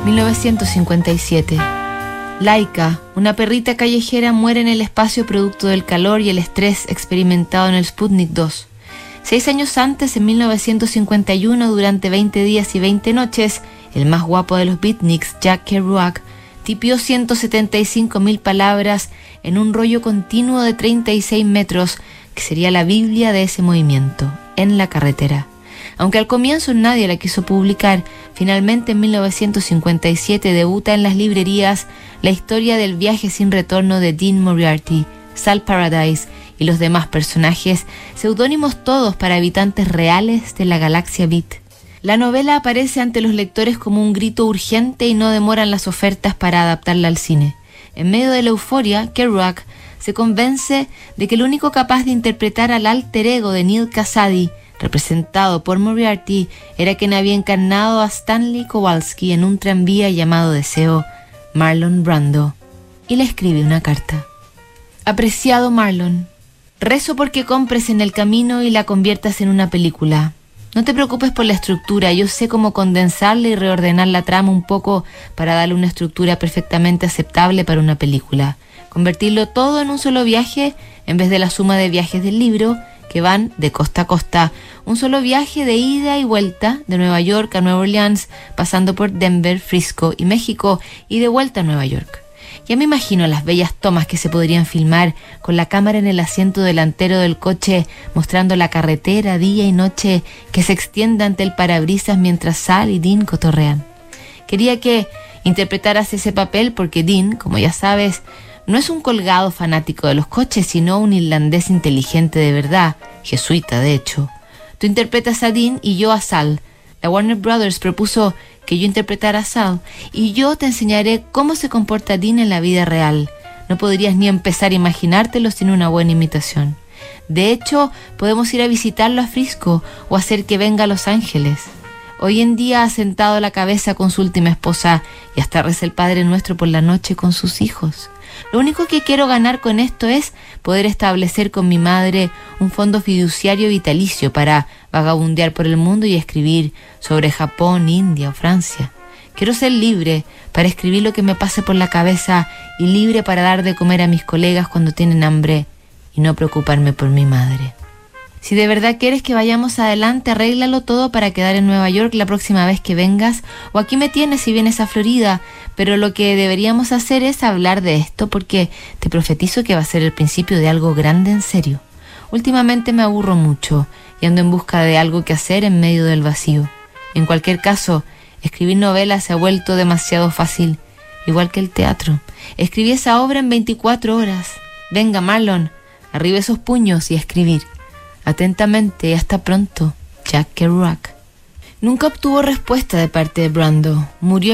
1957. Laika, una perrita callejera, muere en el espacio producto del calor y el estrés experimentado en el Sputnik 2. 6 años antes, en 1951, durante 20 días y 20 noches, el más guapo de los beatniks, Jack Kerouac, tipió 175.000 palabras en un rollo continuo de 36 metros, que sería la Biblia de ese movimiento, En la carretera. Aunque al comienzo nadie la quiso publicar, finalmente en 1957 debuta en las librerías la historia del viaje sin retorno de Dean Moriarty, Sal Paradise y los demás personajes, seudónimos todos para habitantes reales de la galaxia Beat. La novela aparece ante los lectores como un grito urgente y no demoran las ofertas para adaptarla al cine. En medio de la euforia, Kerouac se convence de que el único capaz de interpretar al alter ego de Neal Cassady, representado por Moriarty, era quien había encarnado a Stanley Kowalski en un tranvía llamado Deseo, Marlon Brando, y le escribe una carta. Apreciado Marlon, rezo porque compres En el camino y la conviertas en una película. No te preocupes por la estructura, yo sé cómo condensarla y reordenar la trama un poco para darle una estructura perfectamente aceptable para una película. Convertirlo todo en un solo viaje en vez de la suma de viajes del libro que van de costa a costa. Un solo viaje de ida y vuelta de Nueva York a Nueva Orleans, pasando por Denver, Frisco y México y de vuelta a Nueva York. Ya me imagino las bellas tomas que se podrían filmar con la cámara en el asiento delantero del coche, mostrando la carretera día y noche que se extiende ante el parabrisas mientras Sal y Dean cotorrean. Quería que interpretaras ese papel porque Dean, como ya sabes, no es un colgado fanático de los coches, sino un irlandés inteligente de verdad, jesuita de hecho. Tú interpretas a Dean y yo a Sal. La Warner Brothers propuso que yo interpretara a Sal y yo te enseñaré cómo se comporta Dean en la vida real. No podrías ni empezar a imaginártelo sin una buena imitación. De hecho, podemos ir a visitarlo a Frisco o hacer que venga a Los Ángeles. Hoy en día ha sentado la cabeza con su última esposa y hasta reza el Padre Nuestro por la noche con sus hijos. Lo único que quiero ganar con esto es poder establecer con mi madre un fondo fiduciario vitalicio para vagabundear por el mundo y escribir sobre Japón, India o Francia. Quiero ser libre para escribir lo que me pase por la cabeza y libre para dar de comer a mis colegas cuando tienen hambre y no preocuparme por mi madre. Si de verdad quieres que vayamos adelante, arréglalo todo para quedar en Nueva York la próxima vez que vengas, o aquí me tienes si vienes a Florida, pero lo que deberíamos hacer es hablar de esto porque te profetizo que va a ser el principio de algo grande en serio. Últimamente me aburro mucho y ando en busca de algo que hacer en medio del vacío. En cualquier caso, escribir novelas se ha vuelto demasiado fácil, igual que el teatro. Escribí esa obra en 24 horas. Venga, Marlon, arriba esos puños y a escribir. Atentamente, hasta pronto, Jack Kerouac. Nunca obtuvo respuesta de parte de Brando. Murió en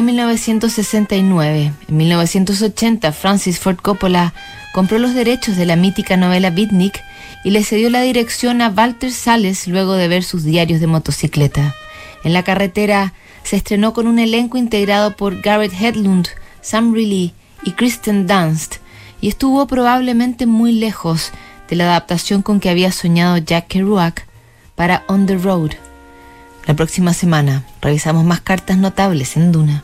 1969. En 1980, Francis Ford Coppola compró los derechos de la mítica novela Beatnik y le cedió la dirección a Walter Salles luego de ver sus diarios de motocicleta. En la carretera se estrenó con un elenco integrado por Garrett Hedlund, Sam Riley y Kristen Dunst, y estuvo probablemente muy lejos de la adaptación con que había soñado Jack Kerouac para On the Road. La próxima semana revisamos más cartas notables en Duna.